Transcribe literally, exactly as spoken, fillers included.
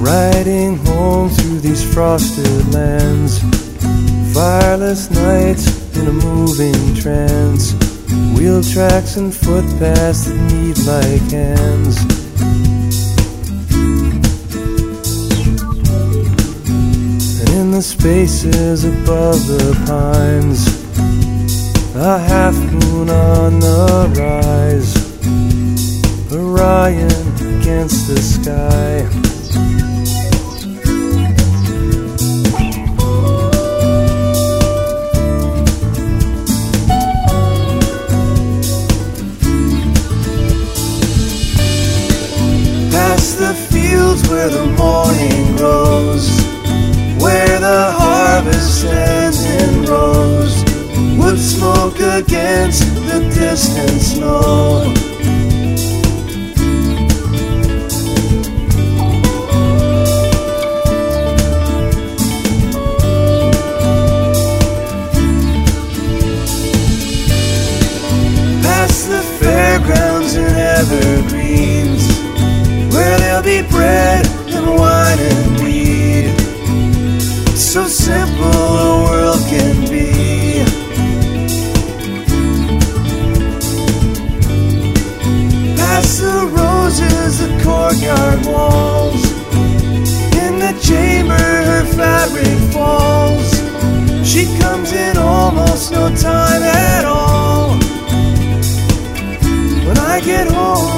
Riding home through these frosted lands, fireless nights in a moving trance, wheel tracks and footpaths that meet like hands. And in the spaces above the pines, a half moon on the rise, Orion against the sky. Past the fields where the morning grows, where the harvest stands in rows, wood smoke against the distant snow. Past the fairgrounds and evergreens, where there'll be bread and wine and mead. So simple the world can be. Past the roses, the courtyard walls, in the chamber her fabric falls. She comes in almost no time at all. When I get home